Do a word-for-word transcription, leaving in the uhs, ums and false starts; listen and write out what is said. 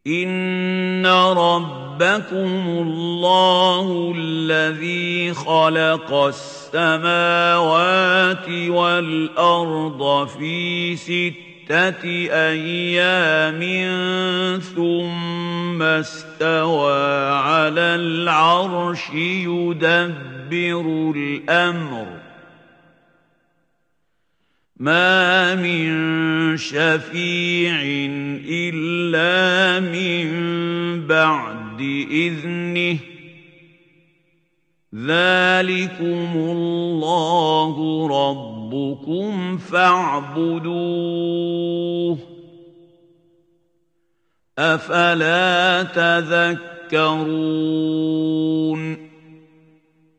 إن ربكم الله الذي خلق السماوات والأرض في ستة أيام ثم استوى على العرش يدبر الأمر ما من شفيع إلا من بعد إذنه ذلكم الله ربكم فاعبدوه أفلا تذكرون